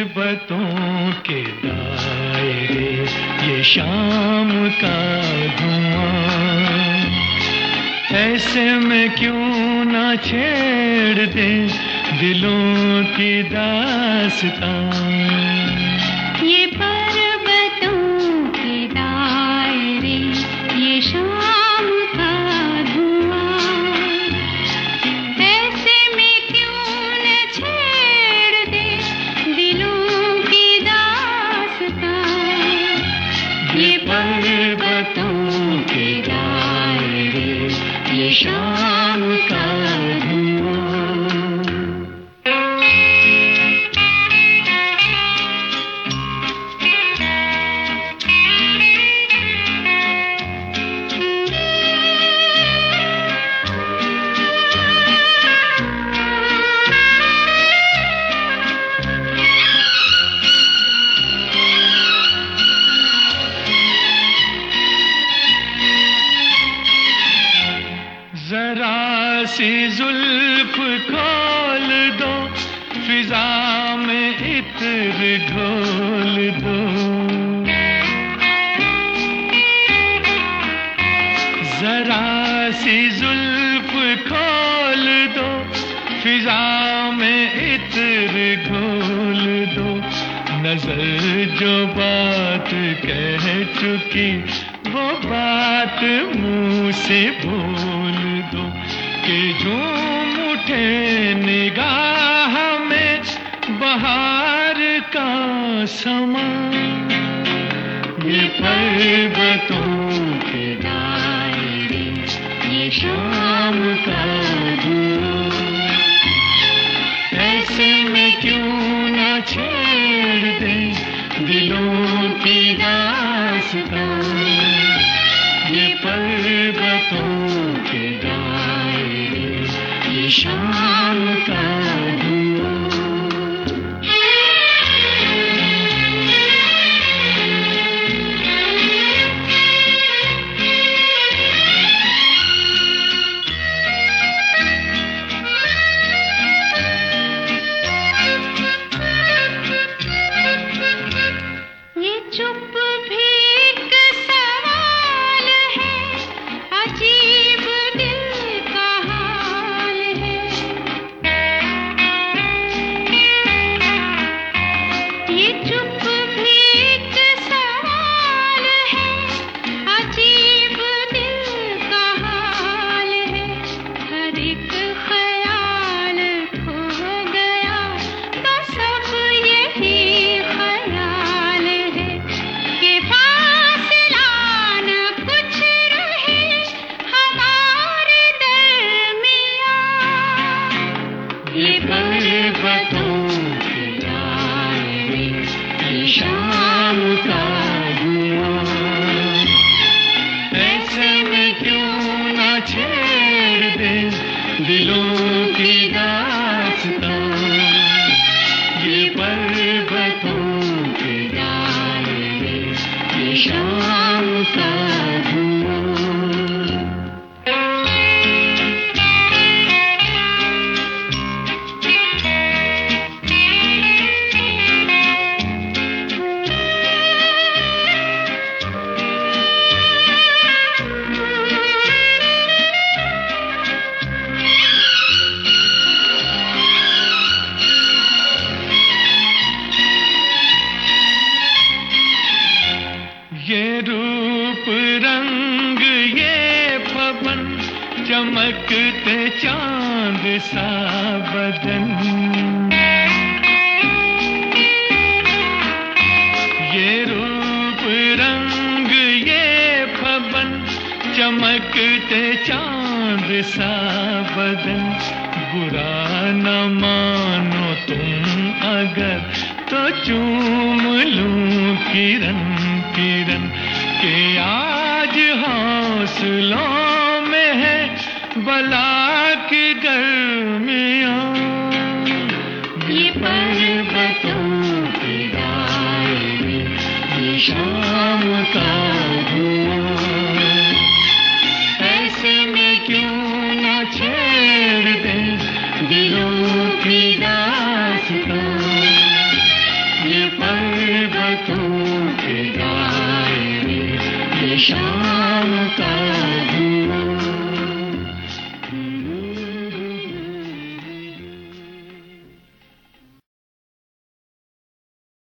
पर्वतों के दायरे, ये शाम का धुआं, ऐसे में क्यों ना छेड़ दे दिलों की दास्तां। ये पर्वतों के दायरे, ये शाम का धुआं, ऐसे में क्यों न छेड़ दे दिलों की दास्तां। ये पर्वतों के दायरे, ये शाम का धुआं। जरा सी जुल्फ खोल दो, फिजा में इत्र घोल दो। जरा सी जुल्फ खोल दो, फिजा में इत्र घोल दो। नजर जो बात कह चुकी, वो बात मुंह से बोल दो। कि झूम उठे निगाह में बहार का समा। ये पर्वतों के दायरे, ये शाम का धुआं, ऐसे में क्यों ना छेड़ दे दिलों की दास्तां। ये पर्वतों के दायरे, ये शाम का धुआं। ये चुप भी एक सवाल है, अजीब दिल का हाल है। ये चुप भी एक सवाल है, अजीब दिल का हाल है। हर एक ख्याल खो गया तो सब यही ख्याल है कि फासला न कुछ रहे हमारे दरमियां। ये पर्वतों के दायरे, ये शाम का धुआं, ऐसे में क्यों ना छेड़ दे दिलों की दास्तां। ये पर्वतों के दायरे, ये शाम का धुआं। ये रूप रंग ये पवन, चमकते चांद सा बदन। ये रूप रंग ये पवन, चमकते चांद सा बदन। बुरा न मानो तुम अगर, तो चूम लूं किरण किरण। के आज हौसलों में है बला की गर्मियां। ये पर्वतों के दायरे, ये शाम का धुआं, ऐसे में क्यों ना छेड़ दे दिलों की दास्तां। ये शाम का